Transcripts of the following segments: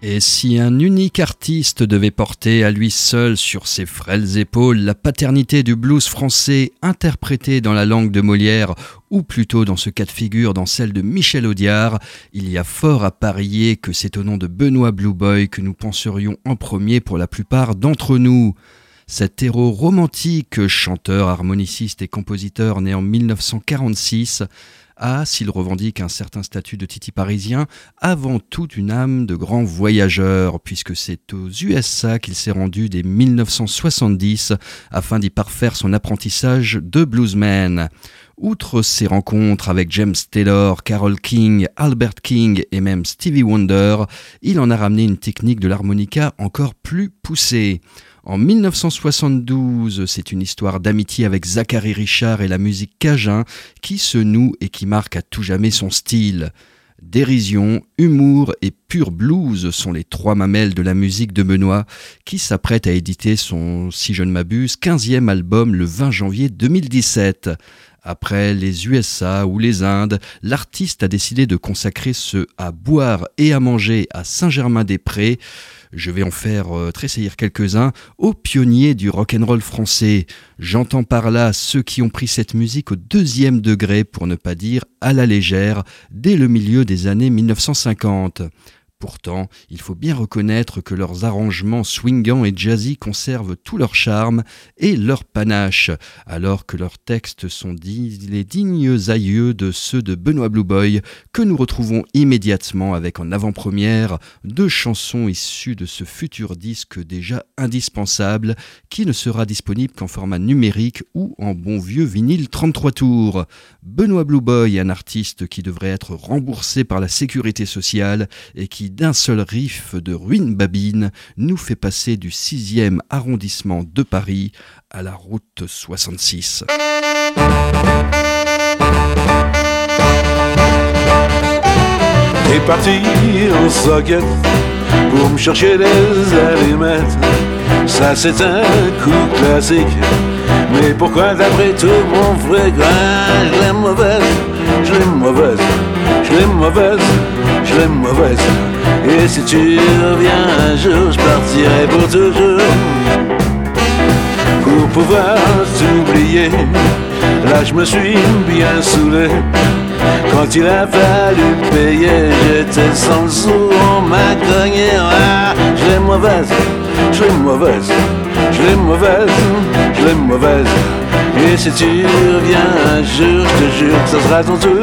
Et si un unique artiste devait porter à lui seul sur ses frêles épaules la paternité du blues français interprété dans la langue de Molière, ou plutôt dans ce cas de figure dans celle de Michel Audiard, il y a fort à parier que c'est au nom de Benoît Blue Boy que nous penserions en premier pour la plupart d'entre nous. Cet héros romantique, chanteur, harmoniciste et compositeur né en 1946, a, s'il revendique un certain statut de titi parisien, avant tout une âme de grand voyageur, puisque c'est aux USA qu'il s'est rendu dès 1970 afin d'y parfaire son apprentissage de bluesman. Outre ses rencontres avec James Taylor, Carole King, Albert King et même Stevie Wonder, il en a ramené une technique de l'harmonica encore plus poussée. En 1972, c'est une histoire d'amitié avec Zachary Richard et la musique cajun qui se noue et qui marque à tout jamais son style. Dérision, humour et pur blues sont les trois mamelles de la musique de Benoît, qui s'apprête à éditer son, si je ne m'abuse, 15e album le 20 janvier 2017. Après les USA ou les Indes, l'artiste a décidé de consacrer ce à boire et à manger à Saint-Germain-des-Prés. Je vais en faire tressaillir quelques-uns, aux pionniers du rock'n'roll français. J'entends par là ceux qui ont pris cette musique au 2e degré, pour ne pas dire à la légère, dès le milieu des années 1950. Pourtant, il faut bien reconnaître que leurs arrangements swingants et jazzy conservent tout leur charme et leur panache, alors que leurs textes sont les dignes aïeux de ceux de Benoît Blue Boy, que nous retrouvons immédiatement avec en avant-première 2 chansons issues de ce futur disque déjà indispensable, qui ne sera disponible qu'en format numérique ou en bon vieux vinyle 33 tours. Benoît Blue Boy, un artiste qui devrait être remboursé par la sécurité sociale et qui d'un seul riff de ruine babine nous fait passer du 6e arrondissement de Paris à la route 66. T'es parti en socket pour me chercher des allumettes. Ça c'est un coup classique. Mais pourquoi d'après tout mon frère, je l'aime mauvaise, je l'aime mauvaise, je l'aime mauvaise, je l'aime mauvaise. Et si tu reviens un jour, je partirai pour toujours, pour pouvoir t'oublier. Là je me suis bien saoulé. Quand il a fallu payer, j'étais sans le sou, on m'a cogné. Ah, je l'aime mauvaise, je l'aime mauvaise, je l'aime mauvaise, je l'aime mauvaise. Et si tu reviens un jour, je te jure que ça sera ton tour.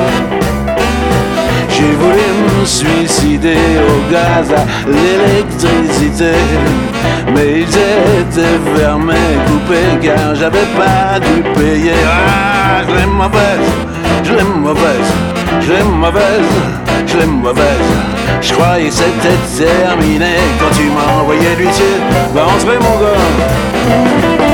J'ai voulu me suicider au gaz, à l'électricité, mais ils étaient fermés, coupés, car j'avais pas dû payer. Ah, je l'aime mauvaise, je l'aime mauvaise, je l'aime mauvaise, je l'aime mauvaise. Je croyais que c'était terminé quand tu m'as envoyé l'huissier. Va entrer mon gars.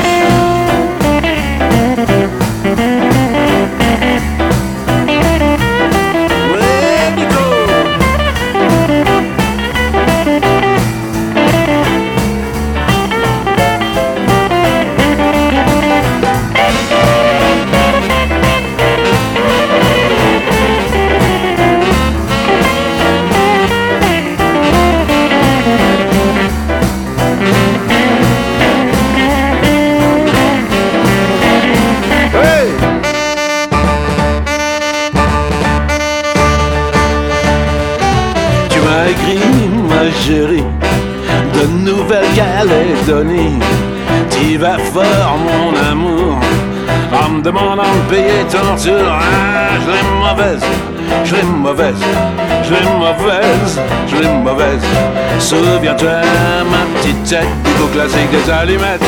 De Nouvelle-Calédonie, t'y vas fort mon amour, en me demandant de payer ton tour. Ah, je l'aime mauvaise, je l'aime mauvaise, je l'aime mauvaise, je l'aime mauvaise. Souviens-toi ma petite tête du coup classique des allumettes.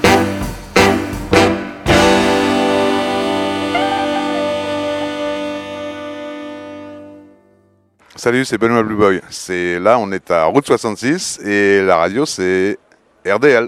Salut, c'est Benoît Blue Boy. Là, on est à Route 66 et la radio, c'est RDL.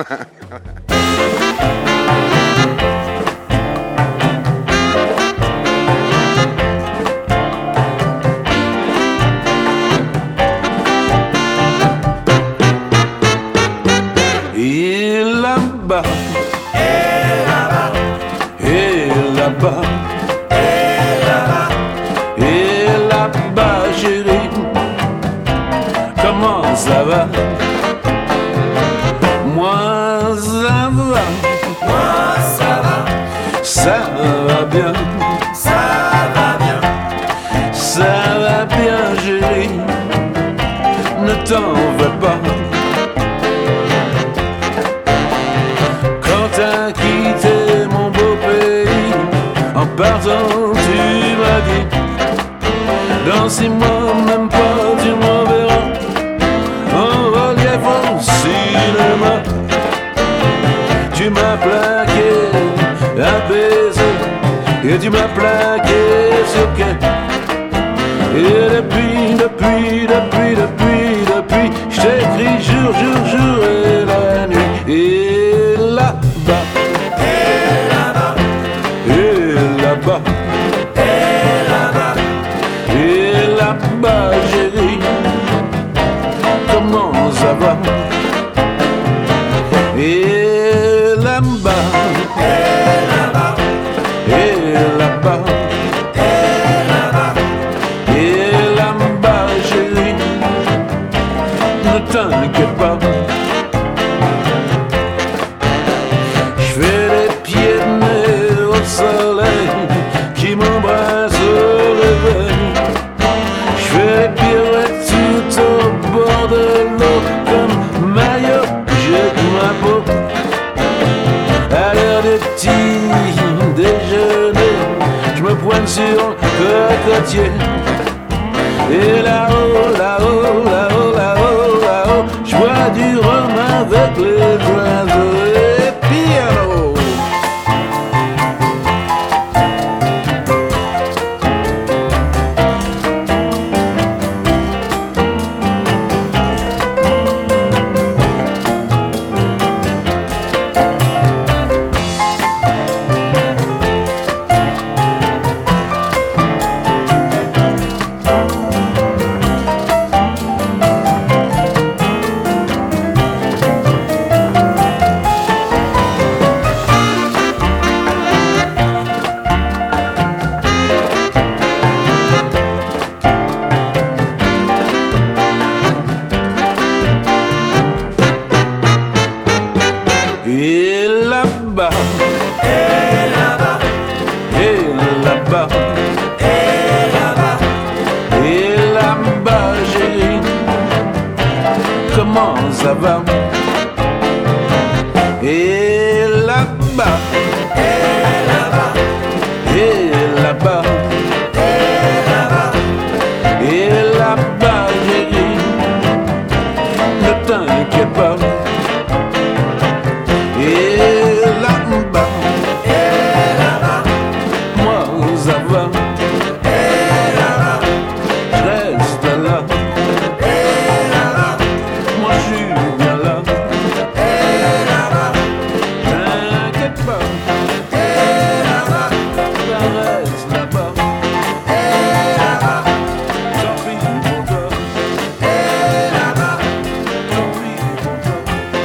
Et là-bas, et là-bas, et là-bas, et là-bas, et là-bas, chérie, comment va bien, ça va bien, ça va bien, chérie, ne t'en veux pas. Quand t'as quitté mon beau pays, en partant tu m'as dit, dans 6 mois, même pas, tu m'en verras en relief au cinéma. Tu m'as plaqué à baiser et tu m'as plaqué sur quai. Et depuis, je t'écris jour et la nuit. Et là-bas, et là-bas, et là-bas, et là-bas, et là-bas, chérie, comment ça va? Et là-bas, et là-bas, et là-bas, et là-bas, chérie, ne t'inquiète pas. Je fais les pieds de nez au soleil qui m'embrasse au réveil. Je fais les pirouettes tout au bord de l'eau comme Mario, jette ma peau. À l'heure des petits déjeuners, je me pointe sur le cocotier. Et là-haut, là-haut, là-haut, là-haut, là-haut, je bois du rhum avec les oiseaux et piano. Et là-bas, et là-bas, et là-bas, et là-bas, et là-bas, chérie, comment ça va? Et là-bas, et là-bas, et là-bas, et là-bas, chérie, ne t'inquiète pas. Et là-bas, moi ça va, je reste là, moi je suis bien là, t'inquiète pas, ça reste là-bas, tant pis pour toi, tant pis pour toi.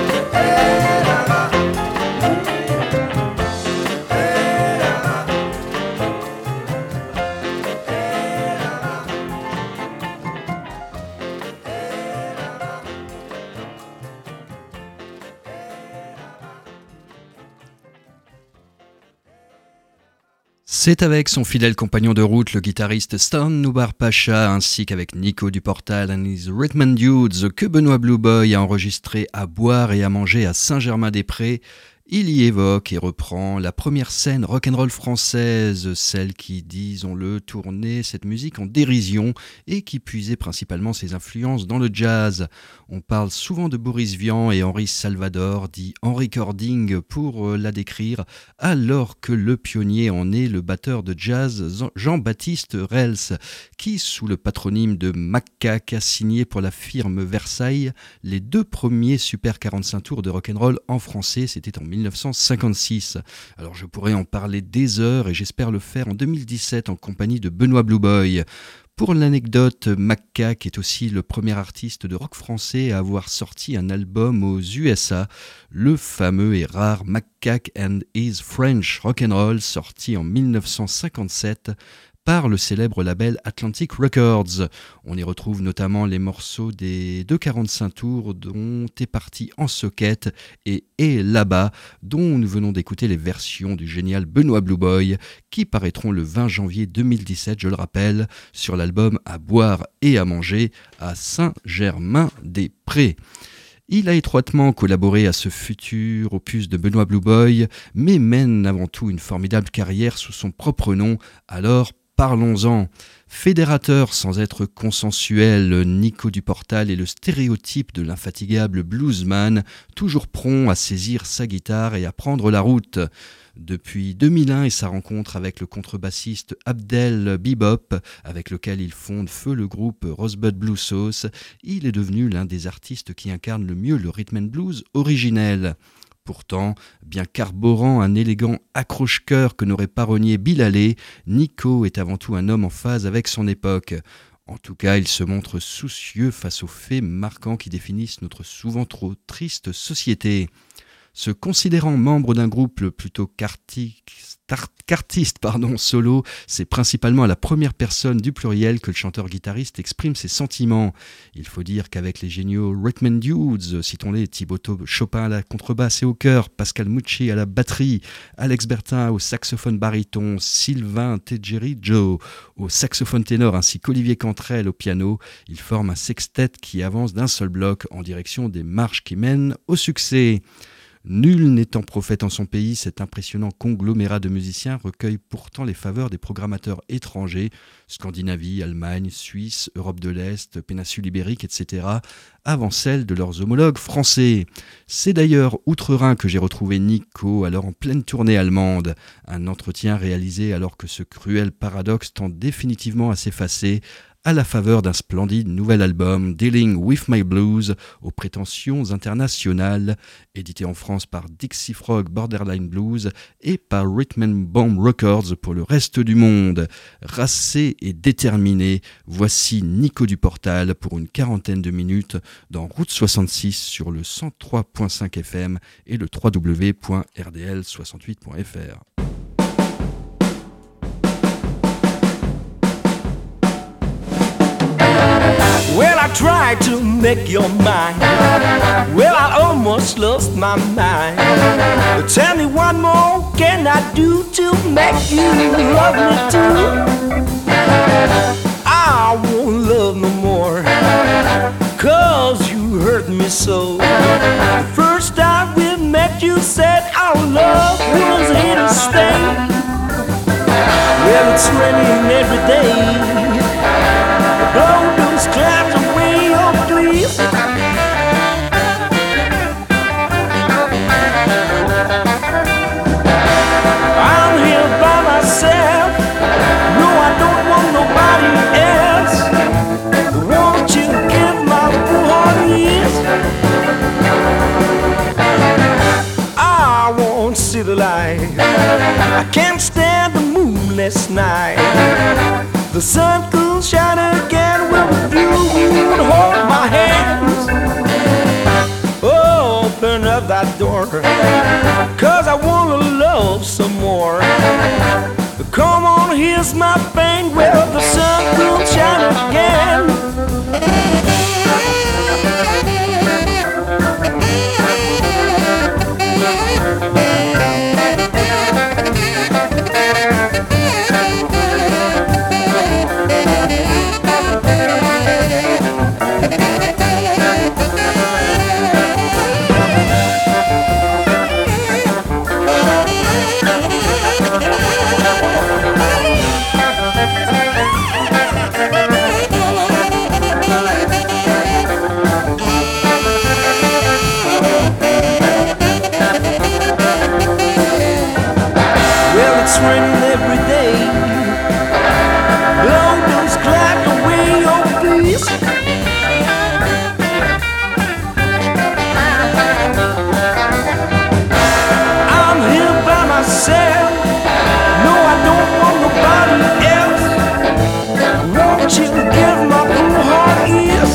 C'est avec son fidèle compagnon de route, le guitariste Stan Noubar Pacha, ainsi qu'avec Nico Duportal and his Rhythm and Dudes, que Benoît Blue Boy a enregistré à boire et à manger à Saint-Germain-des-Prés. Il y évoque et reprend la première scène rock'n'roll française, celle qui, disons-le, tournait cette musique en dérision et qui puisait principalement ses influences dans le jazz. On parle souvent de Boris Vian et Henri Salvador, dit Henri Cording pour la décrire, alors que le pionnier en est le batteur de jazz Jean-Baptiste Rels, qui, sous le patronyme de Macaque, a signé pour la firme Versailles les 2 premiers Super 45 tours de rock'n'roll en français, c'était en 1956. Alors je pourrais en parler des heures et j'espère le faire en 2017 en compagnie de Benoît Blue Boy. Pour l'anecdote, Macaque est aussi le premier artiste de rock français à avoir sorti un album aux USA, le fameux et rare Macaque and His French Rock'n'Roll, sorti en 1957 par le célèbre label Atlantic Records. On y retrouve notamment les morceaux des 245 tours dont est parti En Socket et là-bas, dont nous venons d'écouter les versions du génial Benoît Blue Boy qui paraîtront le 20 janvier 2017, je le rappelle, sur l'album À boire et à manger à Saint-Germain-des-Prés. Il a étroitement collaboré à ce futur opus de Benoît Blue Boy, mais mène avant tout une formidable carrière sous son propre nom, alors parlons-en. Fédérateur sans être consensuel, Nico Duportal est le stéréotype de l'infatigable bluesman, toujours prompt à saisir sa guitare et à prendre la route. Depuis 2001 et sa rencontre avec le contrebassiste Abdel Bebop, avec lequel il fonde feu le groupe Rosebud Blue Sauce, il est devenu l'un des artistes qui incarnent le mieux le rhythm and blues originel. Pourtant, bien qu'arborant un élégant accroche-cœur que n'aurait pas renié Bill Haley, Nico est avant tout un homme en phase avec son époque. En tout cas, il se montre soucieux face aux faits marquants qui définissent notre souvent trop triste société. Se considérant membre d'un groupe plutôt qu'artiste solo, c'est principalement à la première personne du pluriel que le chanteur-guitariste exprime ses sentiments. Il faut dire qu'avec les géniaux Rhythm and Dudes, citons-les Thibaut Chopin à la contrebasse et au chœur, Pascal Mucci à la batterie, Alex Bertin au saxophone baryton, Sylvain Tegerijo au saxophone ténor ainsi qu'Olivier Cantrell au piano, ils forment un sextet qui avance d'un seul bloc en direction des marches qui mènent au succès. Nul n'étant prophète en son pays, cet impressionnant conglomérat de musiciens recueille pourtant les faveurs des programmateurs étrangers, Scandinavie, Allemagne, Suisse, Europe de l'Est, péninsule ibérique, etc., avant celle de leurs homologues français. C'est d'ailleurs outre-Rhin que j'ai retrouvé Nico, alors en pleine tournée allemande. Un entretien réalisé alors que ce cruel paradoxe tend définitivement à s'effacer, à la faveur d'un splendide nouvel album, Dealing with My Blues, aux prétentions internationales, édité en France par Dixie Frog Borderline Blues et par Rhythm and Bomb Records pour le reste du monde. Racé et déterminé, voici Nico Duportal pour une quarantaine de minutes dans Route 66 sur le 103.5 FM et le www.rdl68.fr. Well, I tried to make your mind. Well, I almost lost my mind. But tell me what more can I do to make you love me too? I won't love no more, 'cause you hurt me so. The first time we met you said our love was here to stay. Well, it's raining every day. Blow those clouds away, oh please. I'm here by myself. No, I don't want nobody else. Won't you give my poor heart ease? I won't see the light. I can't stand the moonless night. The sun could shine again when you would hold my hands. Oh, open up that door, 'cause I wanna love some more. Come on, here's my pain. Well, the sun could shine again. It's raining every day. Blow those clouds away, oh please. I'm here by myself. No, I don't want nobody else. Won't you give my poor heart ease?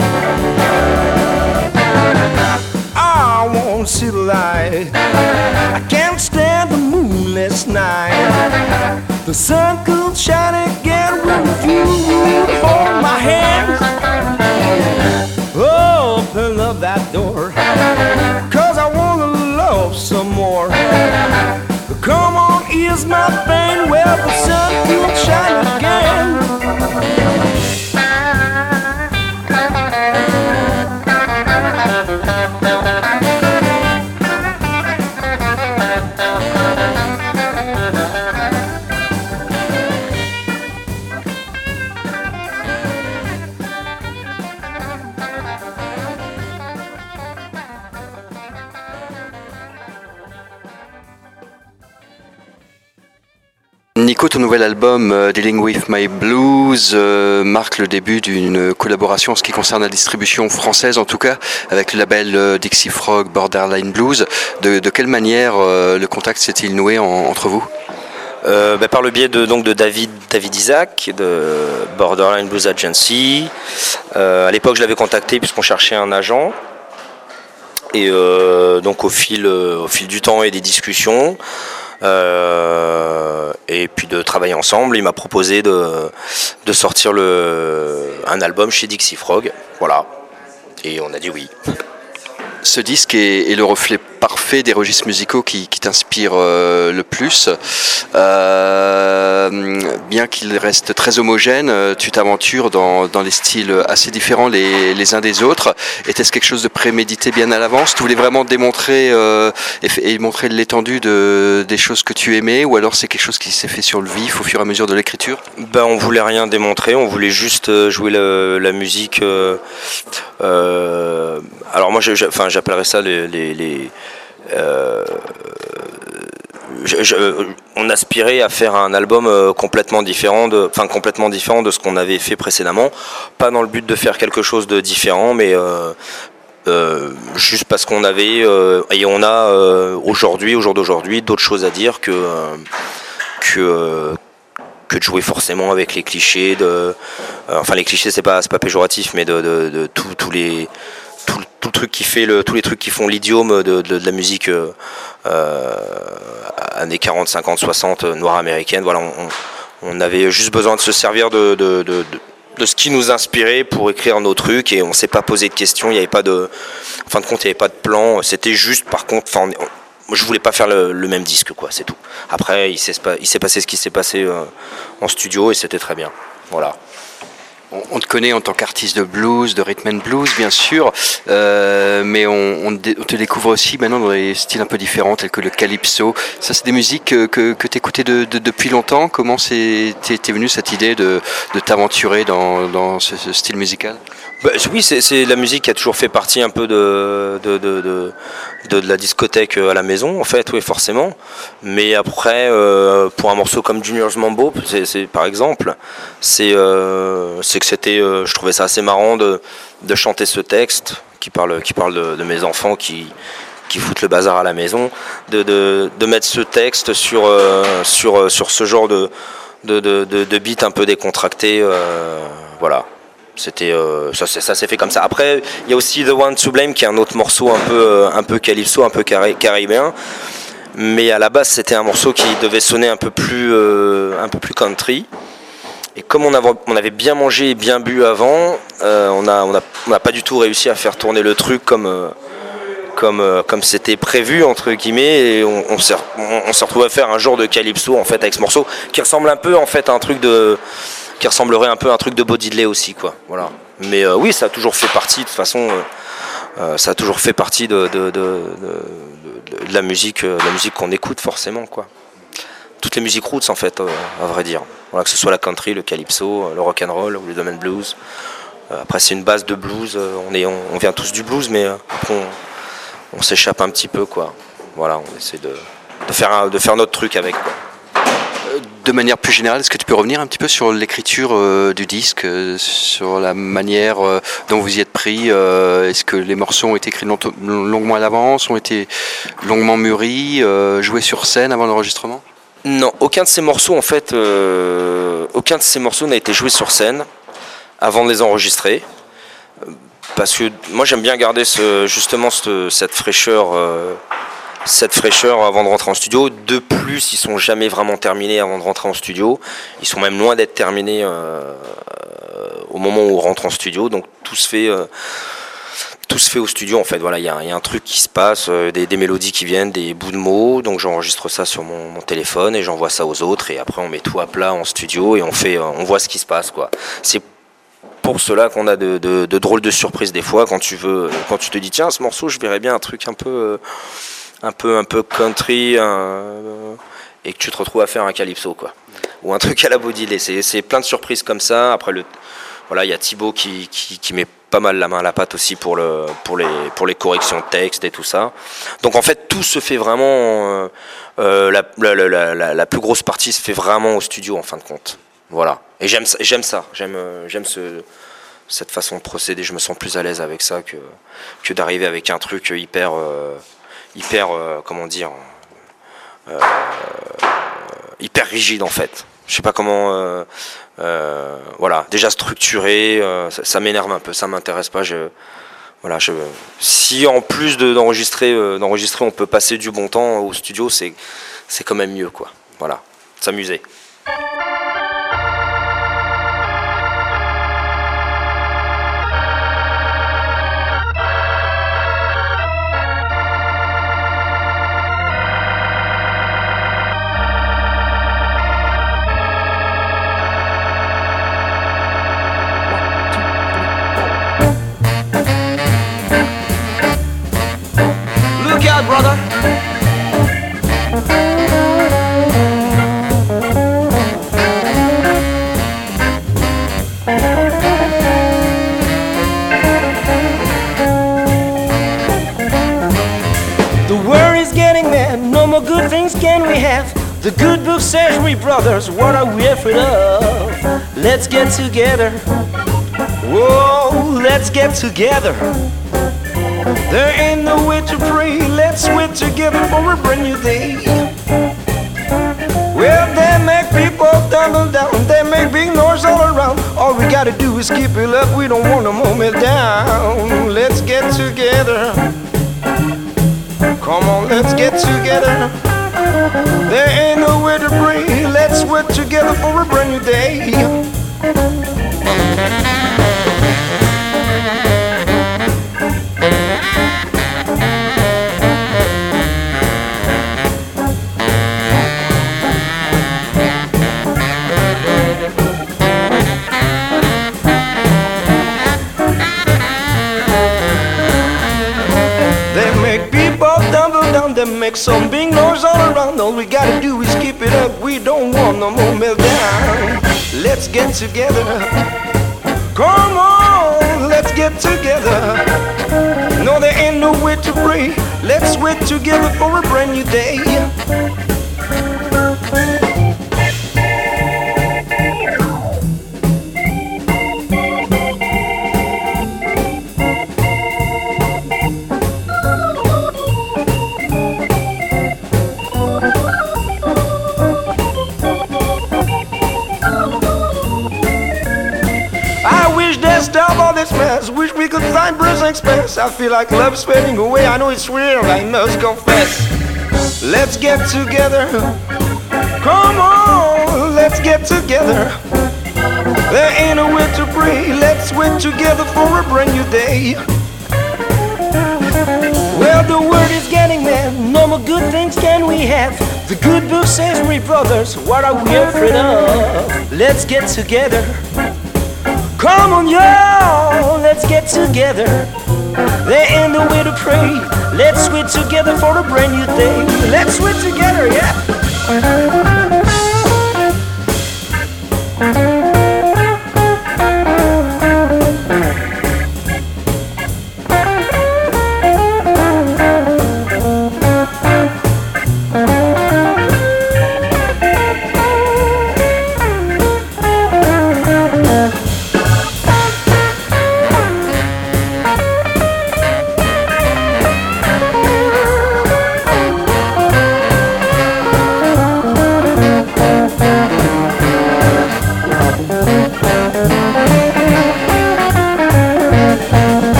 I won't see the light. I can't stand the moonless night. The sun could shine again. if you would hold my hand. Oh, open up that door, 'cause I wanna love some more. Come on, ease my pain, well, the sun will shine again. Nico, ton nouvel album Dealing With My Blues marque le début d'une collaboration en ce qui concerne la distribution française, en tout cas avec le label Dixie Frog Borderline Blues. De quelle manière le contact s'est-il noué entre vous? Par le biais de David Isaac de Borderline Blues Agency. À l'époque, je l'avais contacté puisqu'on cherchait un agent. Et donc au fil du temps et des discussions, et puis de travailler ensemble, il m'a proposé de sortir un album chez Dixie Frog, voilà, et on a dit oui. Ce disque est le reflet parfait des registres musicaux qui t'inspirent le plus. Bien qu'il reste très homogène, tu t'aventures dans des styles assez différents les uns des autres. Était-ce quelque chose de prémédité bien à l'avance? Tu voulais vraiment démontrer et montrer l'étendue des choses que tu aimais, ou alors c'est quelque chose qui s'est fait sur le vif au fur et à mesure de l'écriture? On voulait rien démontrer, on voulait juste jouer la musique. Alors moi, j'appellerais ça on aspirait à faire un album complètement différent de ce qu'on avait fait précédemment, pas dans le but de faire quelque chose de différent, mais juste parce qu'on avait et on a au jour d'aujourd'hui d'autres choses à dire que de jouer forcément avec les clichés les clichés c'est pas péjoratif, mais de tous les tous les trucs qui font l'idiome de la musique années 40, 50, 60 noire américaine. Voilà, on avait juste besoin de se servir de ce qui nous inspirait pour écrire nos trucs, et on s'est pas posé de questions. Il y avait pas en fin de compte, il y avait pas de plan. C'était juste, par contre, je voulais pas faire le même disque, quoi, c'est tout. Après, il s'est passé ce qui s'est passé en studio, et c'était très bien. Voilà. On te connaît en tant qu'artiste de blues, de rhythm and blues, bien sûr, mais on te découvre aussi maintenant dans des styles un peu différents, tels que le calypso. Ça, c'est des musiques que tu écoutais depuis longtemps. Comment t'es venue cette idée de t'aventurer dans ce style musical? Oui, c'est la musique qui a toujours fait partie un peu de la discothèque à la maison, en fait, oui, forcément. Mais après, pour un morceau comme Junior's Mambo, par exemple, c'est que c'était, je trouvais ça assez marrant de chanter ce texte qui parle de mes enfants qui foutent le bazar à la maison, de mettre ce texte sur ce genre de beat un peu décontracté, voilà. C'était ça s'est fait comme ça. Après, il y a aussi The One to Blame, qui est un autre morceau un peu calypso, un peu caribéen. Mais à la base, c'était un morceau qui devait sonner un peu plus country. Et comme on avait bien mangé et bien bu avant, on n'a pas du tout réussi à faire tourner le truc comme c'était prévu, entre guillemets, et on s'est retrouvé à faire un genre de calypso, en fait, avec ce morceau qui ressemble un peu, en fait, à un truc qui ressemblerait un peu à un truc de Bo Diddley aussi, quoi. Voilà. Mais oui, ça a toujours fait partie, de toute façon, ça a toujours fait partie de la musique qu'on écoute, forcément, quoi. Toutes les musiques roots, en fait, à vrai dire. Voilà, que ce soit la country, le calypso, le rock and roll ou le drum and blues. Après, c'est une base de blues. On vient tous du blues, mais après, on s'échappe un petit peu, quoi. Voilà, on essaie de faire notre truc avec, quoi. De manière plus générale, est-ce que tu peux revenir un petit peu sur l'écriture du disque, sur la manière dont vous y êtes pris? Est-ce que les morceaux ont été écrits longuement à l'avance, ont été longuement mûris, joués sur scène avant l'enregistrement? Non, aucun de ces morceaux, en fait, n'a été joué sur scène avant de les enregistrer. Parce que moi, j'aime bien garder cette fraîcheur cette fraîcheur avant de rentrer en studio. De plus, ils sont jamais vraiment terminés avant de rentrer en studio. Ils sont même loin d'être terminés au moment où on rentre en studio. Donc tout se fait au studio en fait. Voilà, il y a un truc qui se passe, des mélodies qui viennent, des bouts de mots. Donc j'enregistre ça sur mon téléphone et j'envoie ça aux autres. Et après on met tout à plat en studio et on voit ce qui se passe quoi. C'est pour cela qu'on a de drôles de surprises des fois quand tu te dis tiens, ce morceau je verrais bien un truc un peu country et que tu te retrouves à faire un calypso quoi, ou un truc à la Bodilé. C'est plein de surprises comme ça. Après voilà, il y a Thibaut qui met pas mal la main à la pâte aussi pour les corrections de texte et tout ça. Donc en fait tout se fait vraiment la plus grosse partie se fait vraiment au studio en fin de compte. Voilà. Et j'aime ça. J'aime cette façon de procéder. Je me sens plus à l'aise avec ça que d'arriver avec un truc hyper comment dire, hyper rigide en fait. Je sais pas comment. Voilà. Déjà structuré, ça m'énerve un peu. Ça m'intéresse pas. Si en plus d'enregistrer, on peut passer du bon temps au studio, c'est quand même mieux quoi. Voilà. S'amuser. Brother, the world is getting mad. No more good things can we have. The good book says we brothers, what are we afraid of? Let's get together. Whoa, let's get together. There ain't no way to pray. Let's wait together for a brand new day. Well, they make people tumble down. They make big noise all around. All we gotta do is keep it up. We don't want to mow it down. Let's get together. Come on, let's get together. There ain't no way to pray. Let's wait together for a brand new day. They make some big noise all around. All we gotta do is keep it up. We don't want no more meltdown. Let's get together. Come on, let's get together. No, there ain't no way to pray. Let's wait together for a brand new day. Stop all this mess. Wish we could find Bruce Express. I feel like love's fading away. I know it's real, I must confess. Let's get together. Come on, let's get together. There ain't a way to pray. Let's wait together for a brand new day. Well, the word is getting mad. No more good things can we have. The good book says we brothers, what are we afraid of? Let's get together. Come on, y'all, let's get together. There ain't no way to pray. Let's wait together for a brand new day. Let's wait together, yeah.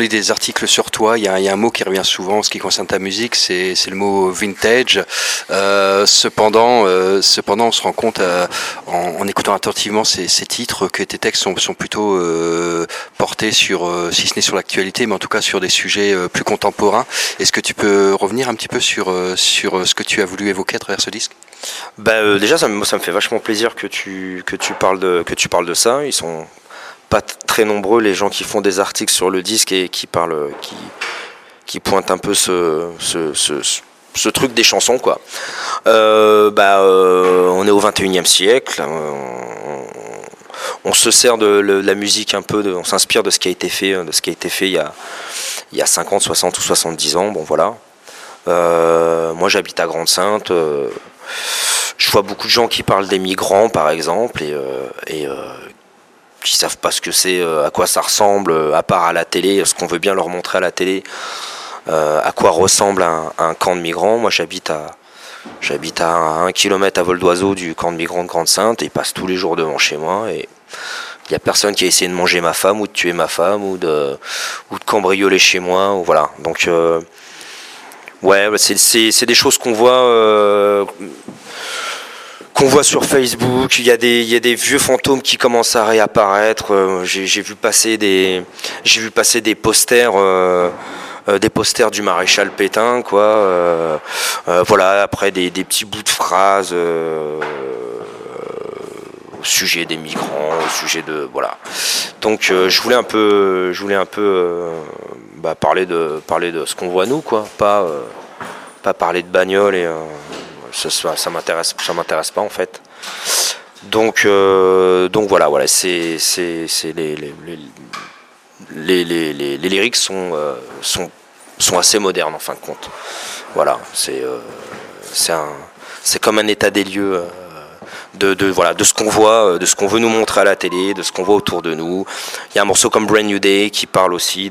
lis des articles sur toi, il y a un mot qui revient souvent en ce qui concerne ta musique, c'est le mot vintage. Cependant, on se rend compte en écoutant attentivement ces titres que tes textes sont plutôt portés sur, si ce n'est sur l'actualité, mais en tout cas sur des sujets plus contemporains. Est-ce que tu peux revenir un petit peu sur ce que tu as voulu évoquer à travers ce disque ? Déjà, ça me fait vachement plaisir que tu parles de ça. Ils sont pas très nombreux les gens qui font des articles sur le disque et qui pointent un peu ce truc des chansons, quoi. On est au 21e siècle. On se sert de la musique un peu, on s'inspire de ce qui a été fait, il y a 50, 60 ou 70 ans. Bon, voilà. Moi, j'habite à Grande-Synthe. Je vois beaucoup de gens qui parlent des migrants, par exemple, et qui savent pas ce que c'est, à quoi ça ressemble, à part à la télé, ce qu'on veut bien leur montrer à la télé, à quoi ressemble un camp de migrants. Moi, j'habite à 1 kilomètre à vol d'oiseau du camp de migrants de Grande-Synthe, et ils passent tous les jours devant chez moi, et il n'y a personne qui a essayé de manger ma femme, ou de tuer ma femme, ou de cambrioler chez moi, ou voilà. Donc, ouais, c'est des choses qu'on voit sur Facebook. Il y a des vieux fantômes qui commencent à réapparaître. J'ai vu passer des posters du maréchal Pétain, quoi. Voilà, après des petits bouts de phrases au sujet des migrants, au sujet de voilà. Donc je voulais un peu parler de ce qu'on voit nous, quoi. Pas parler de bagnole et ça m'intéresse pas, en fait. Donc voilà, c'est les lyrics sont assez modernes, en fin de compte. Voilà, c'est comme un état des lieux de ce qu'on voit, de ce qu'on veut nous montrer à la télé, de ce qu'on voit autour de nous. Il y a un morceau comme Brand New Day qui parle aussi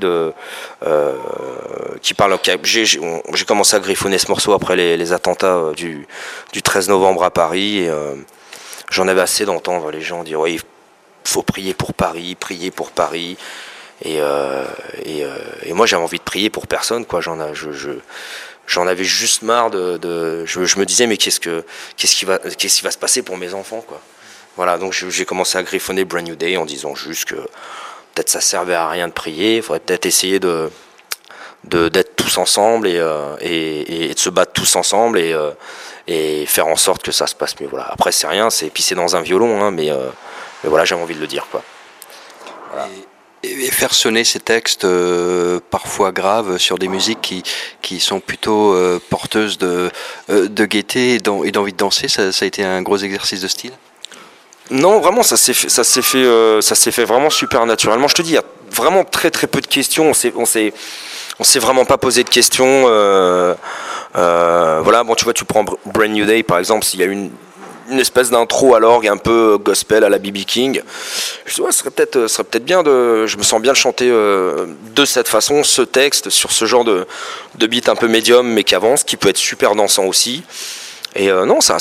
j'ai commencé à griffonner ce morceau après les attentats du 13 novembre à Paris, et j'en avais assez d'entendre les gens dire ouais, il faut prier pour Paris, et moi j'avais envie de prier pour personne, quoi. J'en avais juste marre je me disais mais qu'est-ce qui va se passer pour mes enfants, quoi. Voilà, donc j'ai commencé à griffonner Brand New Day en disant juste que peut-être ça servait à rien de prier, il faudrait peut-être essayer d'être tous ensemble et de se battre tous ensemble et faire en sorte que ça se passe mieux. Voilà. Après c'est rien, c'est dans un violon, hein, mais voilà, j'avais envie de le dire, quoi. Voilà. Et faire sonner ces textes parfois graves sur des musiques qui sont plutôt porteuses de gaieté et d'envie de danser, ça a été un gros exercice de style? Non, vraiment, ça s'est fait vraiment super naturellement. Je te dis, il y a vraiment très très peu de questions. On s'est vraiment pas posé de questions. Voilà, bon, tu vois, tu prends Brand New Day par exemple, s'il y a une espèce d'intro à l'orgue un peu gospel à la B.B. King. Je dis, ouais, ce serait peut-être bien je me sens bien de chanter de cette façon ce texte sur ce genre de beat un peu médium mais qui avance, qui peut être super dansant aussi. Et non, ça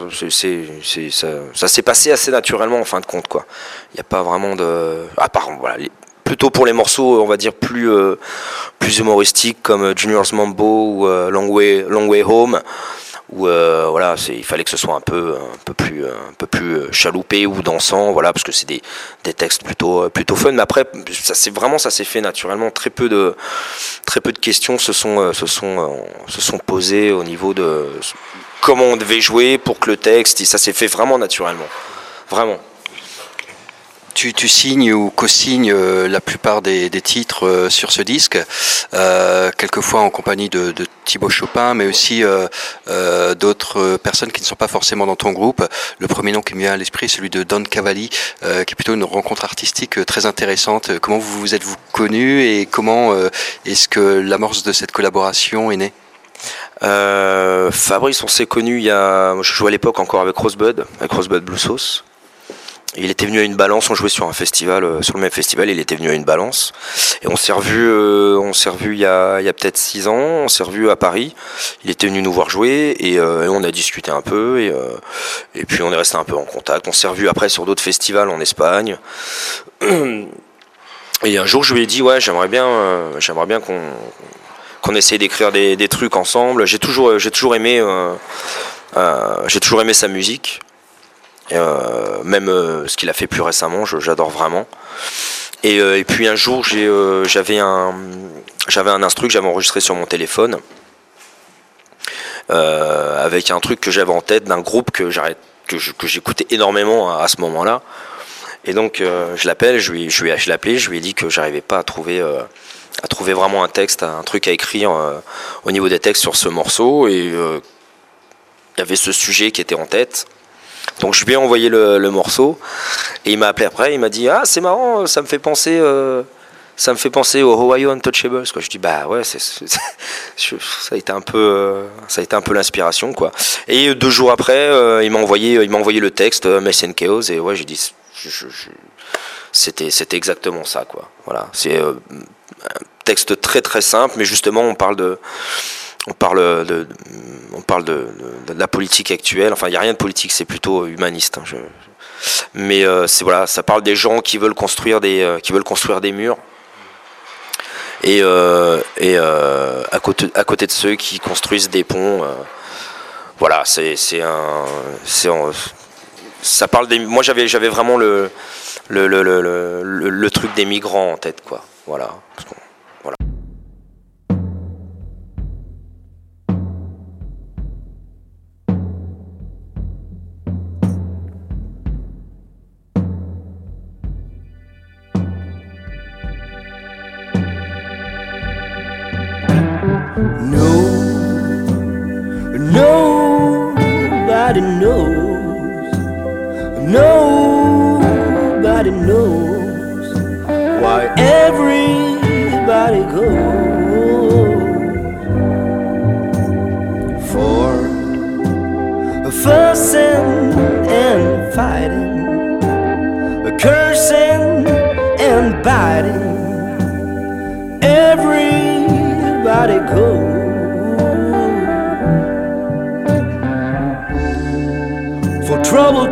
s'est passé assez naturellement, en fin de compte, quoi. Il n'y a pas vraiment à part, voilà, plutôt pour les morceaux, on va dire, plus humoristiques comme Junior's Mambo ou Long Way Home, où voilà, il fallait que ce soit un peu plus chaloupé ou dansant, voilà, parce que c'est des textes plutôt fun. Mais après, ça s'est fait naturellement. Très peu de questions se sont posées au niveau de comment on devait jouer pour que le texte, ça s'est fait vraiment naturellement, vraiment. Tu signes ou co-signes la plupart des titres sur ce disque, quelquefois en compagnie de Thibaut Chopin, mais aussi d'autres personnes qui ne sont pas forcément dans ton groupe. Le premier nom qui me vient à l'esprit, celui de Don Cavalli, qui est plutôt une rencontre artistique très intéressante. Comment vous êtes-vous connus et comment est-ce que l'amorce de cette collaboration est née? Fabrice, on s'est connus je jouais à l'époque encore avec Rosebud Blue Sauce. Il était venu à une balance, on jouait sur un festival, sur le même festival, il était venu à une balance. Et on s'est revu il y a peut-être 6 ans, on s'est revu à Paris. Il était venu nous voir jouer et on a discuté un peu et puis on est resté un peu en contact. On s'est revu après sur d'autres festivals en Espagne. Et un jour, je lui ai dit, ouais, j'aimerais bien qu'on essaye d'écrire des trucs ensemble. J'ai toujours aimé sa musique. Même ce qu'il a fait plus récemment, j'adore vraiment. Et puis un jour, j'avais un instru que j'avais enregistré sur mon téléphone avec un truc que j'avais en tête d'un groupe que j'écoutais énormément à ce moment-là. Et donc je l'appelle, je l'ai appelé, je lui ai dit que j'arrivais pas à trouver vraiment un texte, un truc à écrire au niveau des textes sur ce morceau. Et il y avait ce sujet qui était en tête. Donc je lui ai envoyé le morceau et il m'a appelé après, il m'a dit ah c'est marrant, ça me fait penser aux Hawaii Untouchables quoi. Je dis bah ouais ça a été un peu l'inspiration quoi. Et 2 jours après il m'a envoyé le texte Mess and Chaos et ouais j'ai dit c'était exactement ça quoi. Voilà, c'est un texte très très simple mais justement on parle de la politique actuelle. Enfin, il n'y a rien de politique, c'est plutôt humaniste. Hein, mais c'est voilà, ça parle des gens qui veulent construire des murs. Et à côté de ceux qui construisent des ponts. Voilà, ça parle des. Moi, j'avais vraiment le truc des migrants en tête, quoi. Voilà. Voilà. Nobody knows why everybody goes for fussing and fighting, cursing and biting. Everybody goes for trouble,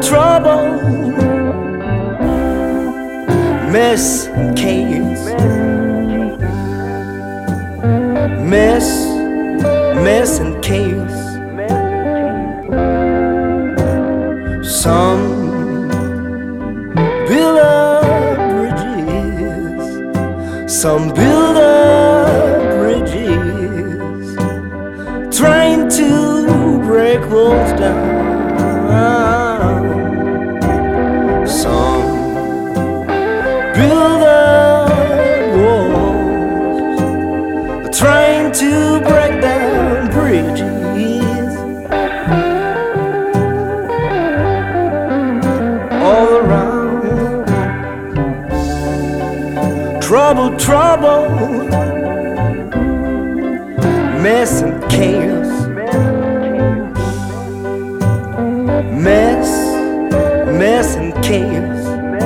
mess and chaos, mess and chaos. Some build up bridges, some build up bridges, trying to break walls down. Some build up walls, trying to break down bridges. All around, trouble, mess and chaos. Mess and chaos.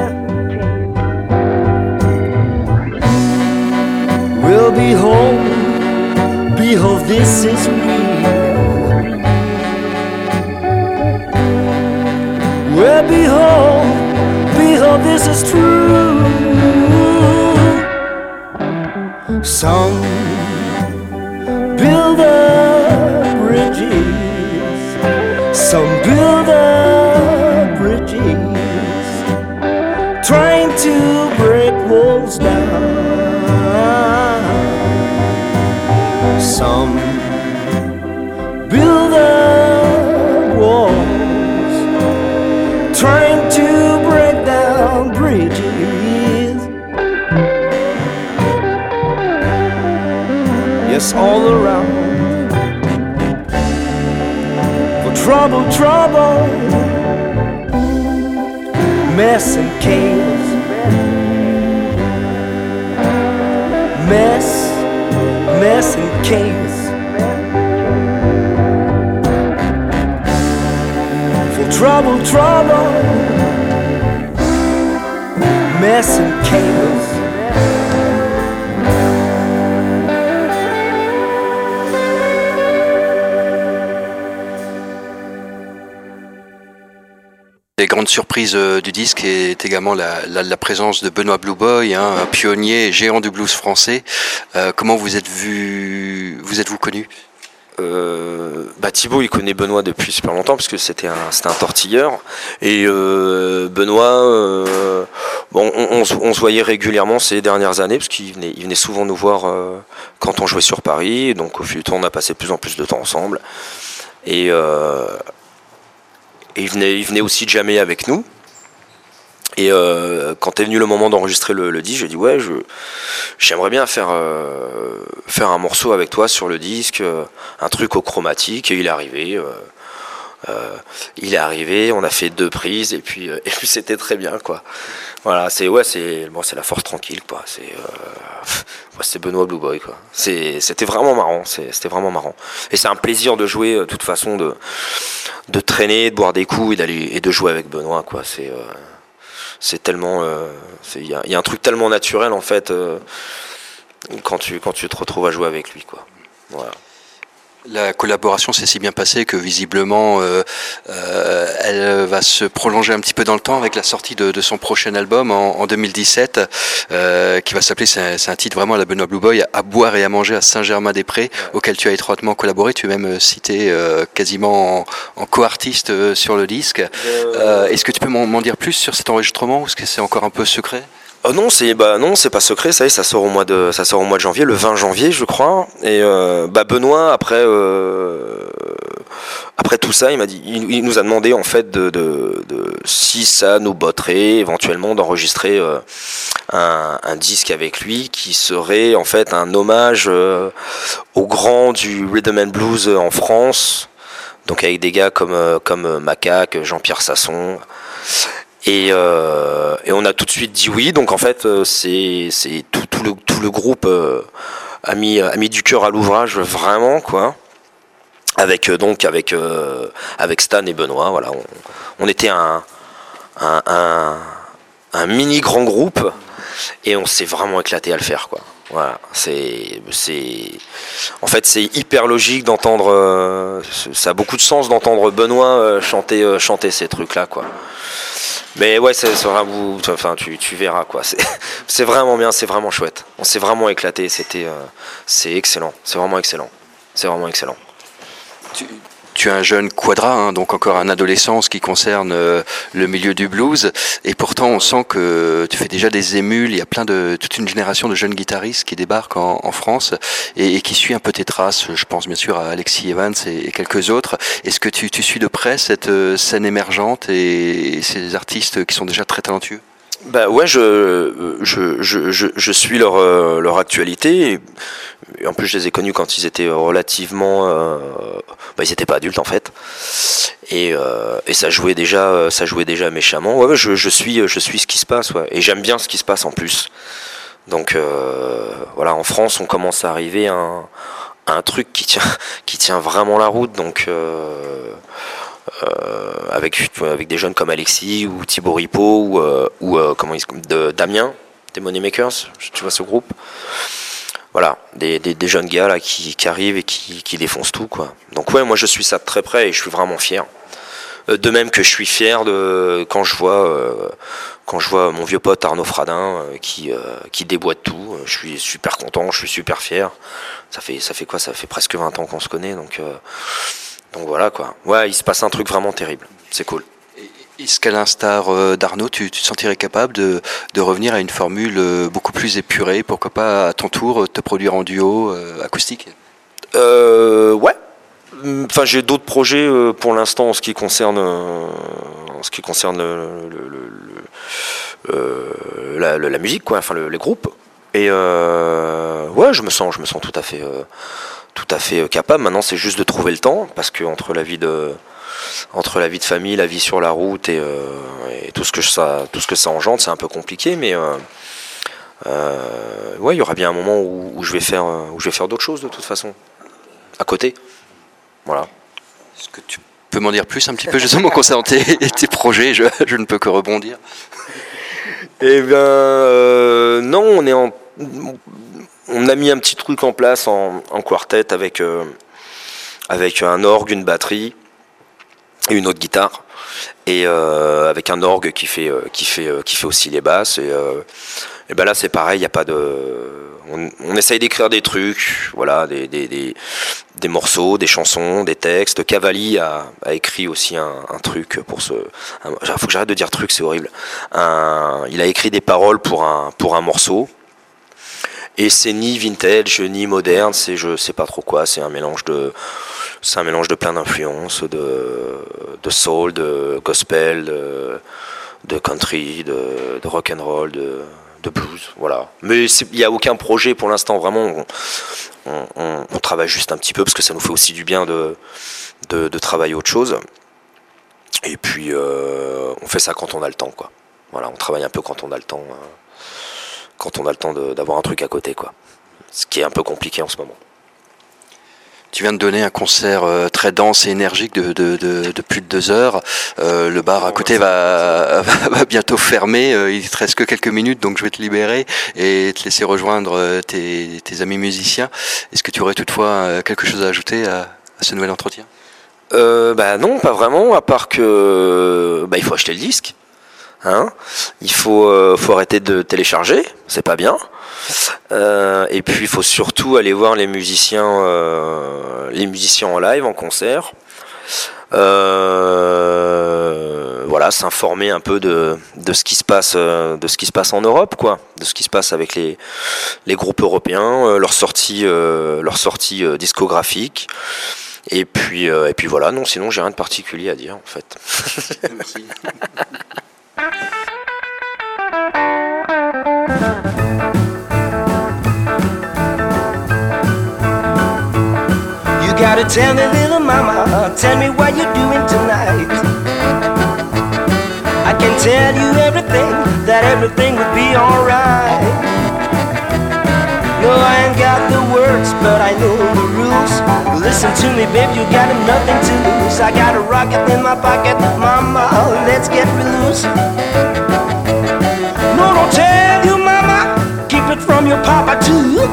Well, behold, this is real. Well, behold, this is true. Some build up bridges, some build up bridges, trying to break walls down. Some build up walls, trying to break down bridges. Yes, all around. For trouble, mess and chaos. Mess and chaos. For trouble, mess and chaos. des grandes surprises du disque est également la présence de Benoît Blue Boy, hein, un pionnier géant du blues français. Comment vous êtes-vous connu? Thibaut il connaît Benoît depuis super longtemps parce que c'était un tortilleur et Benoît on se voyait régulièrement ces dernières années parce qu'il venait souvent nous voir quand on jouait sur Paris, donc au fil du temps on a passé de plus en plus de temps ensemble et il venait aussi jammer avec nous. Et quand est venu le moment d'enregistrer le disque, j'ai dit ouais, j'aimerais bien faire un morceau avec toi sur le disque, un truc au chromatique. Et il est arrivé, on a fait 2 prises et puis c'était très bien quoi. Voilà, c'est la force tranquille quoi. C'est Benoît Blue Boy quoi. C'était vraiment marrant, Et c'est un plaisir de jouer, de toute façon, de traîner, de boire des coups et de jouer avec Benoît quoi. C'est tellement, il y a un truc tellement naturel en fait quand tu te retrouves à jouer avec lui quoi. Voilà. La collaboration s'est si bien passée que visiblement elle va se prolonger un petit peu dans le temps avec la sortie de son prochain album en 2017 qui va s'appeler, c'est un titre vraiment à la Benoît Blue Boy, À boire et à manger à Saint-Germain-des-Prés, auquel tu as étroitement collaboré. Tu es même cité quasiment en co-artiste sur le disque. Est-ce que tu peux m'en dire plus sur cet enregistrement ou est-ce que c'est encore un peu secret? Non, c'est pas secret, ça y est, ça sort au mois de janvier, le 20 janvier, je crois. Et Benoît, après tout ça, il nous a demandé en fait de si ça nous botterait éventuellement d'enregistrer un disque avec lui qui serait en fait un hommage aux grands du rhythm and blues en France. Donc avec des gars comme Macaque, Jean-Pierre Sasson. Et on a tout de suite dit oui. Donc en fait, c'est tout le groupe a mis du cœur à l'ouvrage vraiment quoi. Avec Stan et Benoît, voilà, on était un mini grand groupe et on s'est vraiment éclaté à le faire quoi. Voilà, en fait c'est hyper logique d'entendre, ça a beaucoup de sens d'entendre Benoît chanter ces trucs là quoi. Mais ouais, tu verras quoi. C'est vraiment bien, c'est vraiment chouette. On s'est vraiment éclaté. C'est excellent. C'est vraiment excellent. Tu es un jeune quadra, hein, donc encore un adolescent en ce qui concerne le milieu du blues, et pourtant on sent que tu fais déjà des émules. Il y a toute une génération de jeunes guitaristes qui débarquent en France et qui suit un peu tes traces. Je pense bien sûr à Alexis Evans et quelques autres. Est-ce que tu suis de près cette scène émergente et ces artistes qui sont déjà très talentueux? Bah ouais, je suis leur actualité. Et en plus, je les ai connus quand ils étaient relativement, ils n'étaient pas adultes en fait. Et ça jouait déjà méchamment. Ouais, je suis ce qui se passe. Ouais. Et j'aime bien ce qui se passe en plus. Donc voilà, en France, on commence à arriver à un truc qui tient vraiment la route. Donc avec des jeunes comme Alexis ou Thibaut Ripaud ou Damien des Moneymakers, tu vois ce groupe, voilà, des jeunes gars là qui arrivent et qui défoncent tout quoi. Donc ouais, moi je suis ça de très près et je suis vraiment fier. De même que je suis fier quand je vois mon vieux pote Arnaud Fradin qui déboîte tout. Je suis super content, je suis super fier. Ça fait quoi? Ça fait presque 20 ans qu'on se connaît, donc voilà quoi. Ouais, il se passe un truc vraiment terrible. C'est cool. Est-ce qu'à l'instar d'Arnaud, tu te sentirais capable de revenir à une formule beaucoup plus épurée? Pourquoi pas à ton tour te produire en duo acoustique? Ouais. Enfin, j'ai d'autres projets pour l'instant en ce qui concerne la musique quoi. Enfin les groupes. Et ouais, je me sens tout à fait capable. Maintenant, c'est juste de trouver le temps, parce que entre la vie de famille, la vie sur la route et tout ce que ça engendre, c'est un peu compliqué. Mais ouais, il y aura bien un moment où je vais faire d'autres choses de toute façon, à côté. Voilà. Est-ce que tu peux m'en dire plus un petit peu justement concernant tes projets? Je ne peux que rebondir. Eh bien, non, on a mis un petit truc en place en quartet avec un orgue, une batterie et une autre guitare. et avec un orgue qui fait aussi les basses. Et ben là c'est pareil, il y a pas de, on essaye d'écrire des trucs, voilà, des morceaux, des chansons, des textes. Cavalli a écrit aussi un truc pour faut que j'arrête de dire truc, c'est horrible. Il a écrit des paroles pour un morceau. Et c'est ni vintage ni moderne, c'est je sais pas trop quoi, c'est un mélange de plein d'influences, de soul, de gospel, de country, de rock and roll, de blues, voilà. Mais il n'y a aucun projet pour l'instant, vraiment. On travaille juste un petit peu parce que ça nous fait aussi du bien de travailler autre chose. Et puis on fait ça quand on a le temps, quoi. Voilà, on travaille un peu quand on a le temps. Quand on a le temps d'avoir un truc à côté, quoi. Ce qui est un peu compliqué en ce moment. Tu viens de donner un concert très dense et énergique de plus de 2 heures. Le bar à côté va bientôt fermer. Il te reste que quelques minutes, donc je vais te libérer et te laisser rejoindre tes amis musiciens. Est-ce que tu aurais toutefois quelque chose à ajouter à ce nouvel entretien ? Non, pas vraiment, à part que il faut acheter le disque. Hein, il faut arrêter de télécharger, c'est pas bien. Et puis il faut surtout aller voir les musiciens en live, en concert. Voilà, s'informer un peu de ce qui se passe en Europe, quoi, de ce qui se passe avec les groupes européens, leurs sorties discographiques. Et puis voilà, non, sinon j'ai rien de particulier à dire en fait. Merci. You gotta tell me, little mama, tell me what you're doing tonight. I can tell you everything, that everything will be alright. No, I ain't got the words, but I know the rules. Listen to me, babe, you got nothing to lose. I got a rocket in my pocket, mama, let's get loose. No, don't tell you, mama, keep it from your papa too.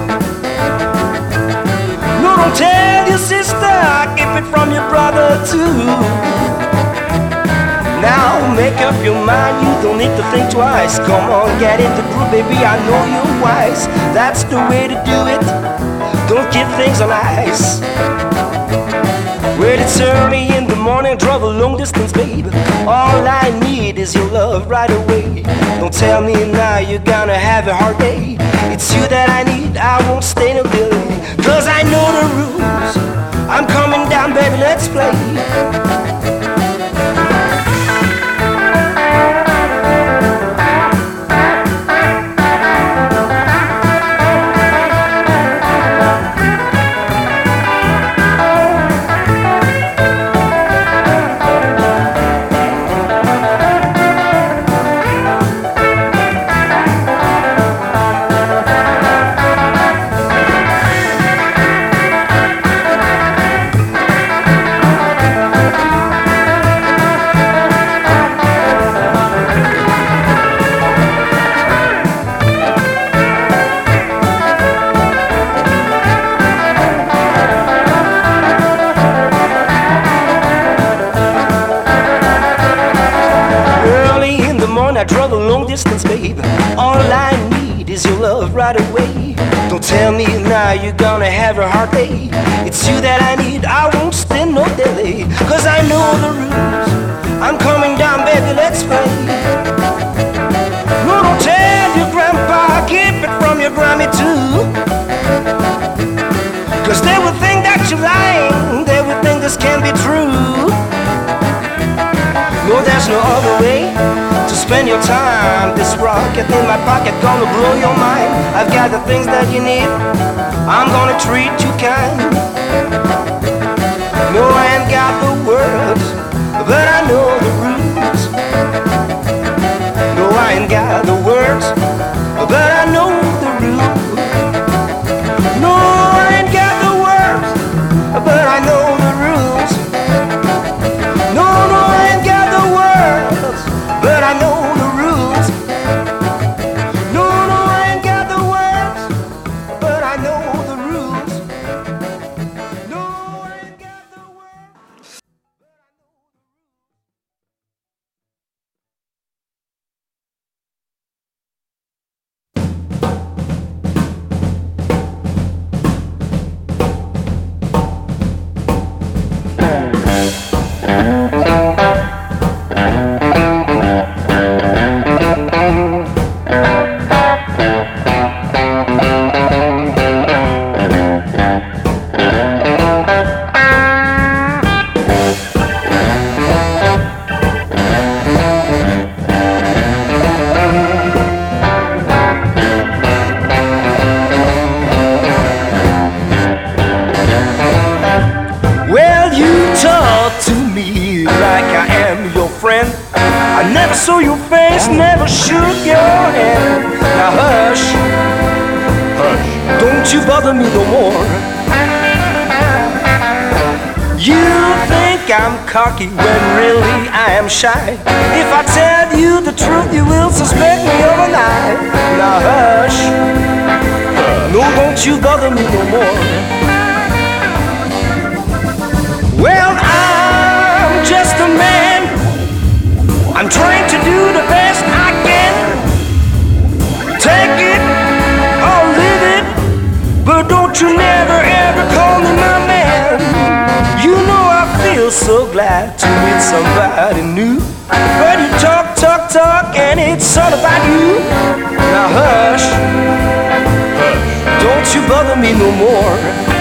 No, don't tell your sister, keep it from your brother too. Now make up your mind, you don't need to think twice. Come on, get in the groove, baby, I know you're wise. That's the way to do it, don't keep things on ice. Well, it's early in the morning, drove a long distance, babe. All I need is your love right away. Don't tell me now you're gonna have a hard day. It's you that I need, I won't stay no delay. Cause I know the rules, I'm coming down, baby, let's play. I drove a long distance, babe. All I need is your love right away. Don't tell me now you're gonna have a hard day. It's you that I need, I won't stand no delay. Cause I know the rules, I'm coming down, baby, let's play. No, don't tell your grandpa, keep it from your Grammy too. Cause they will think that you're lying, they will think this can't be true. No, there's no other way to spend your time. This rocket in my pocket gonna blow your mind. I've got the things that you need, I'm gonna treat you kind. No, I ain't got the words, but I know the rules. No, I ain't got the words, but I know the rules. No, I ain't got the words, but I know the rules. No, I ain't got the words, but I know the rules. No, I ain't got the words, but I know the rules. No, I ain't got the words. so your face never shook your hand. Now hush, hush, don't you bother me no more. You think I'm cocky when really I am shy. If I tell you the truth, you will suspect me overnight. Now hush, no, don't you bother me no more. Well, I'm just a man. I'm trying to do the best I can. Take it or leave it, but don't you never ever call me my man. You know I feel so glad to meet somebody new, but you talk, talk, talk, and it's all about you. Now hush, hush, don't you bother me no more.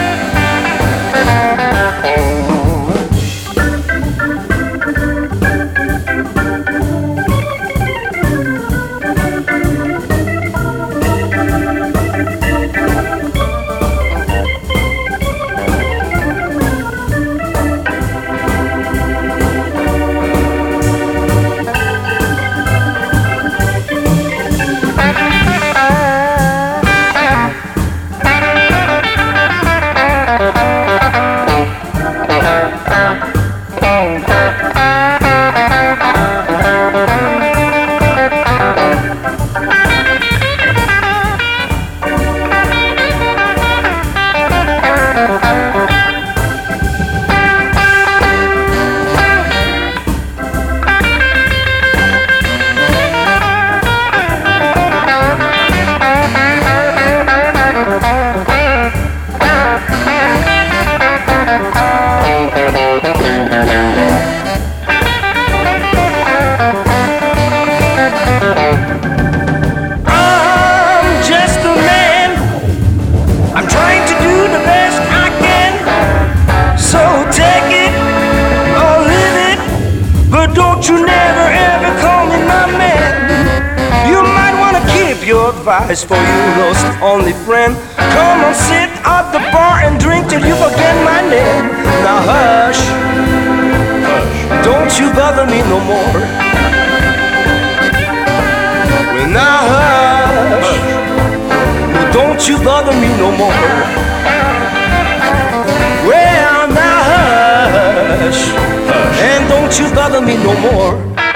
Advice for you lost only friend. Come on, sit at the bar and drink till you forget my name. Now hush, hush, don't you bother me no more. Well, now hush, well, don't you bother me no more. Well, now hush, hush, and don't you bother me no more.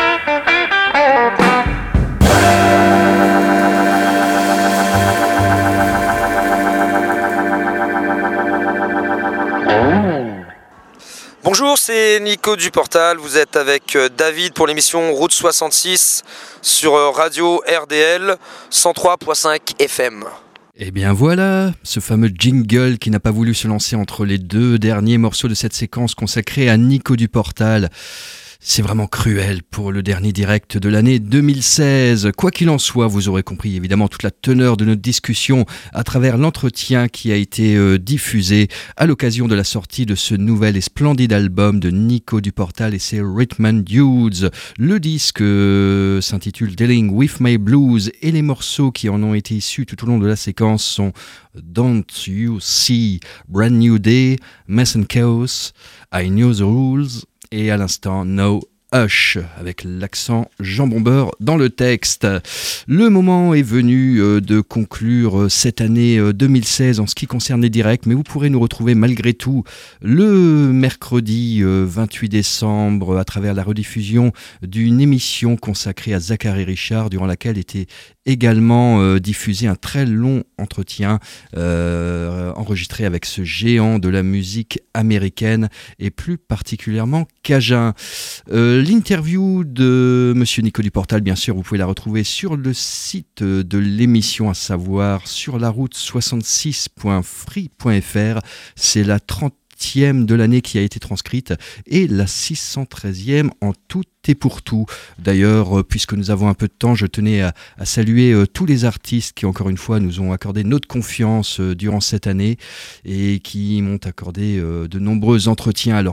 Bonjour, c'est Nico du Portal, vous êtes avec David pour l'émission Route 66 sur Radio RDL 103.5 FM. Et bien voilà, ce fameux jingle qui n'a pas voulu se lancer entre les deux derniers morceaux de cette séquence consacrée à Nico du Portal. C'est vraiment cruel pour le dernier direct de l'année 2016. Quoi qu'il en soit, vous aurez compris évidemment toute la teneur de notre discussion à travers l'entretien qui a été diffusé à l'occasion de la sortie de ce nouvel et splendide album de Nico du Portal et ses Rhythm and Dudes. Le disque s'intitule Dealing with My Blues et les morceaux qui en ont été issus tout au long de la séquence sont Don't You See, Brand New Day, Mess and Chaos, I Know the Rules, et à l'instant, No Hush, avec l'accent jambon-beurre dans le texte. Le moment est venu de conclure cette année 2016 en ce qui concerne les directs, mais vous pourrez nous retrouver malgré tout le mercredi 28 décembre à travers la rediffusion d'une émission consacrée à Zachary Richard, durant laquelle était également diffusé un très long entretien enregistré avec ce géant de la musique américaine et plus particulièrement cajun. L'interview de Monsieur Nico du Portal, bien sûr, vous pouvez la retrouver sur le site de l'émission, à savoir sur la route 66.free.fr. C'est la 30e de l'année qui a été transcrite et la 613e en tout et pour tout. D'ailleurs, puisque nous avons un peu de temps, je tenais à saluer tous les artistes qui, encore une fois, nous ont accordé notre confiance durant cette année et qui m'ont accordé de nombreux entretiens. Alors,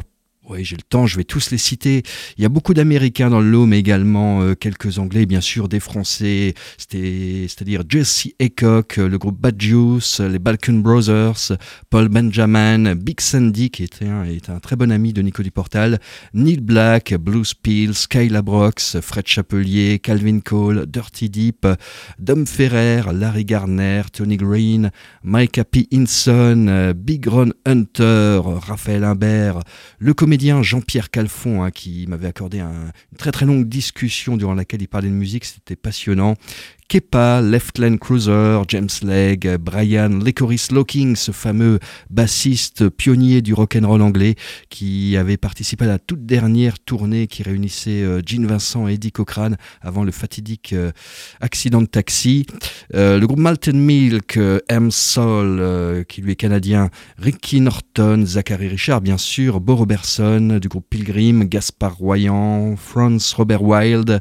Oui, j'ai le temps, je vais tous les citer. Il y a beaucoup d'Américains dans le lot, mais également quelques Anglais, bien sûr, des Français, c'est-à-dire Jesse Aycock, le groupe Bad Juice, les Balkan Brothers, Paul Benjamin, Big Sandy, qui est un très bon ami de Nico Duportal, Neil Black, Blues Pills, Skylar Brox, Fred Chapelier, Calvin Cole, Dirty Deep, Dom Ferrer, Larry Garner, Tony Green, Micah P. Hinson, Big Ron Hunter, Raphaël Imbert, le comédien Jean-Pierre Calfon, qui m'avait accordé une très très longue discussion durant laquelle il parlait de musique, c'était passionnant. Kepa, Leftland Cruiser, James Legg, Brian Licorice Locking, ce fameux bassiste pionnier du rock'n'roll anglais qui avait participé à la toute dernière tournée qui réunissait Gene Vincent et Eddie Cochran avant le fatidique accident de taxi. Le groupe Malton Milk, M. Soul, qui lui est canadien, Ricky Norton, Zachary Richard bien sûr, Bo Robertson du groupe Pilgrim, Gaspard Royan, Franz Robert Wilde.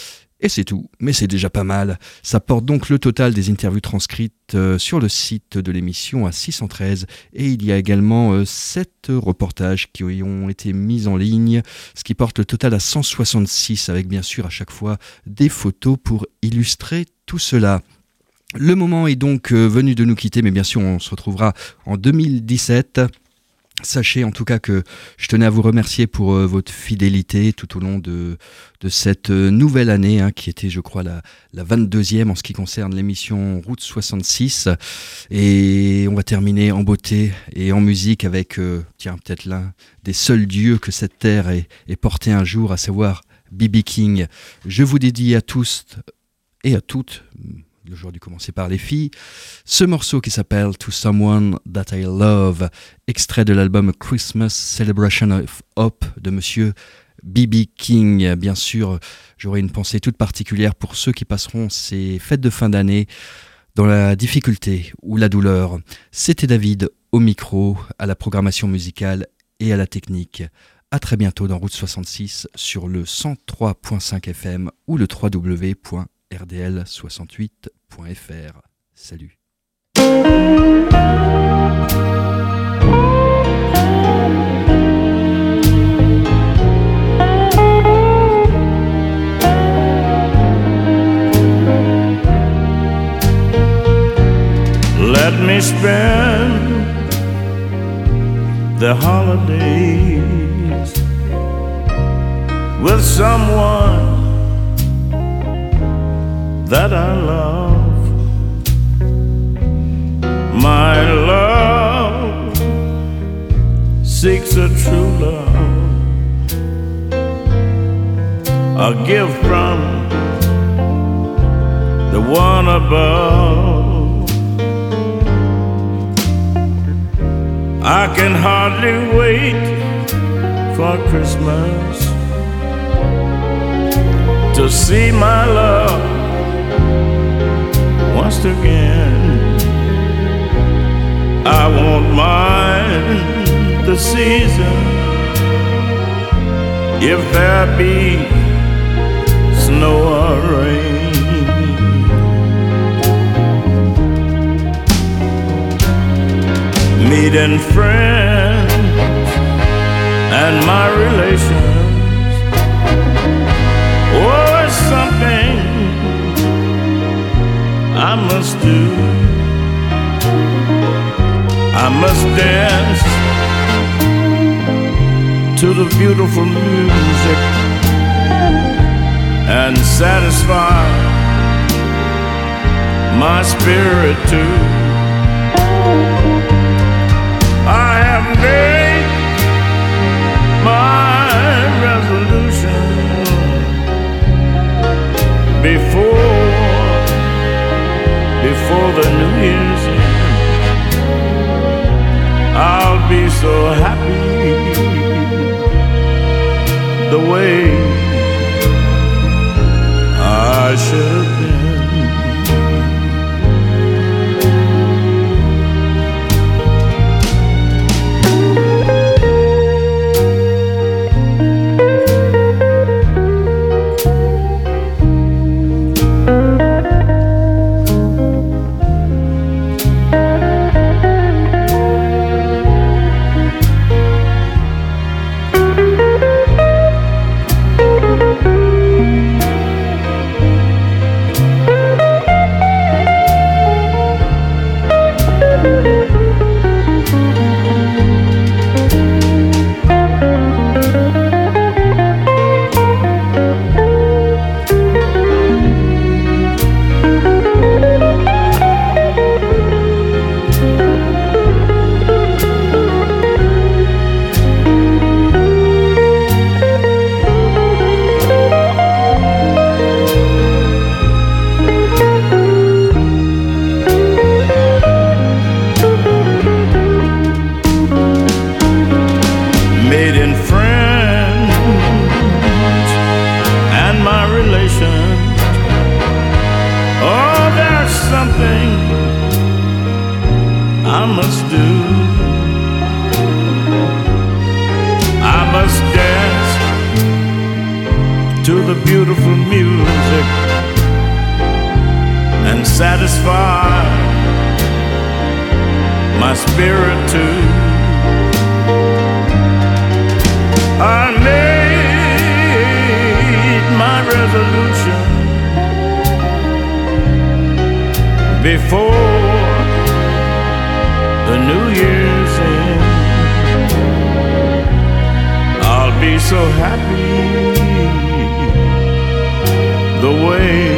Et c'est tout, mais c'est déjà pas mal. Ça porte donc le total des interviews transcrites sur le site de l'émission à 613 et il y a également 7 reportages qui ont été mis en ligne, ce qui porte le total à 166 avec bien sûr à chaque fois des photos pour illustrer tout cela. Le moment est donc venu de nous quitter, mais bien sûr on se retrouvera en 2017. Sachez en tout cas que je tenais à vous remercier pour votre fidélité tout au long de cette nouvelle année qui était je crois la 22e en ce qui concerne l'émission Route 66 et on va terminer en beauté et en musique avec peut-être l'un des seuls dieux que cette terre ait porté un jour, à savoir B.B. King. Je vous dédie à tous et à toutes, aujourd'hui commencer par les filles, ce morceau qui s'appelle To Someone That I Love, extrait de l'album Christmas Celebration of Hope de monsieur B.B. King. Bien sûr, j'aurai une pensée toute particulière pour ceux qui passeront ces fêtes de fin d'année dans la difficulté ou la douleur. C'était David au micro, à la programmation musicale et à la technique. À très bientôt dans Route 66 sur le 103.5 FM ou le www.rdl68.fr. Salut. Let me spend the holidays with someone that I love. My love seeks a true love, a gift from the one above. I can hardly wait for Christmas to see my love once again. I won't mind the season if there be snow or rain. Meeting friends and my relations, oh, it's something I must do. I must dance to the beautiful music and satisfy my spirit too. I have made my resolution before the New Year's end. I'll be so happy the way I should have been. something I must do. I must dance to the beautiful music and satisfy my spirit too. I made my resolution before the New Year's end. I'll be so happy the way